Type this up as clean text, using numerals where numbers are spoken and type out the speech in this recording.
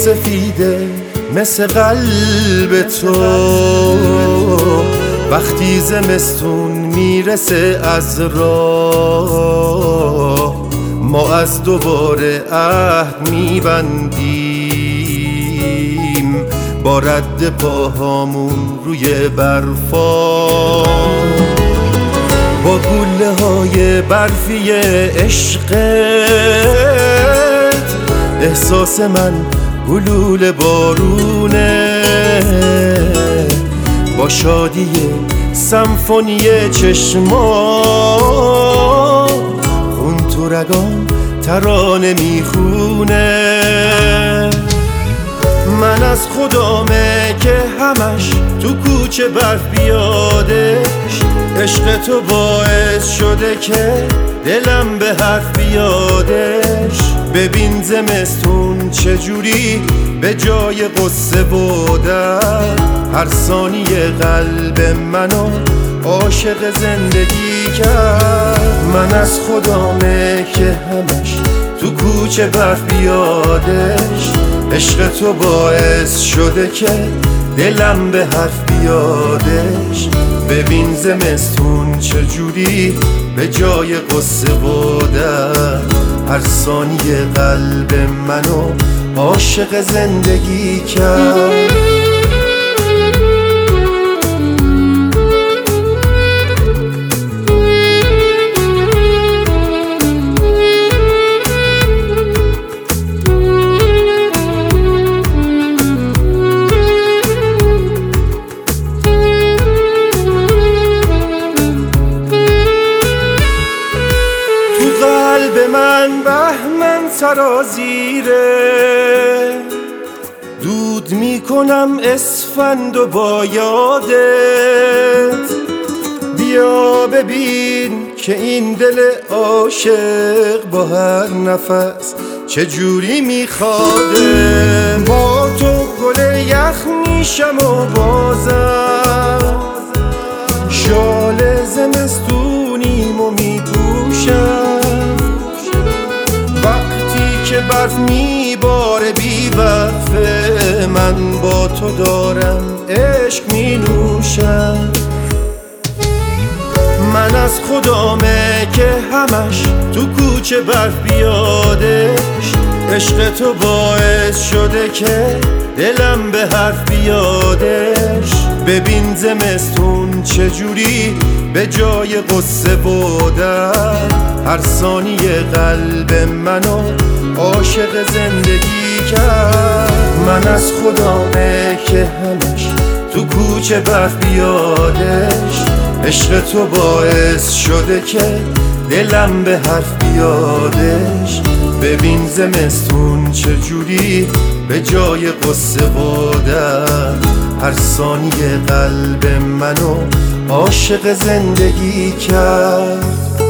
سفیده مثل قلب تو، وقتی زمستون میرسه از راه ما از دوباره عهد میبندیم با رد پاهامون روی برفا، با گله های برفی عشقت احساس من گلوله بارونه، با شادی سمفونی چشما خون تو رگام ترانه میخونه. من از خدامه که همش تو کوچه برف بیادش، عشق تو باعث شده که دلم به حرف بیادش. ببین زمستون چجوری به جای قصه بودم، هر ثانیه قلب منو عاشق زندگی کرد. من از خدامه که همش تو کوچه برف بیادش، عشق تو باعث شده که دلم به حرف بیادش. ببین زمستون چجوری به جای قصه بودم، هر ثانیه قلب منو عاشق زندگی کرد. قلب من بهمن سرازیره، دود میکنم اسفند و با یادت. بیا ببین که این دل عاشق با هر نفس چجوری میخواده. با تو گل یخ میشم و بازم شال زمستونیم و میپوشم. که برف میباره بی وقفه، من با تو دارم عشق می نوشم. من از خدامه که همش تو کوچه برف بیادش، عشق تو باعث شده که دلم به حرف بیادش. ببین زمستون چجوری به جای قصه بودم، هر ثانیه قلب منو عاشق زندگی کرد. من از خدامه که همش تو کوچه برف بیادش، عشق تو باعث شده که دلم به حرف بیادش. ببین زمستون چجوری به جای قصه بودم، هر ثانیه قلب منو عاشق زندگی کرد.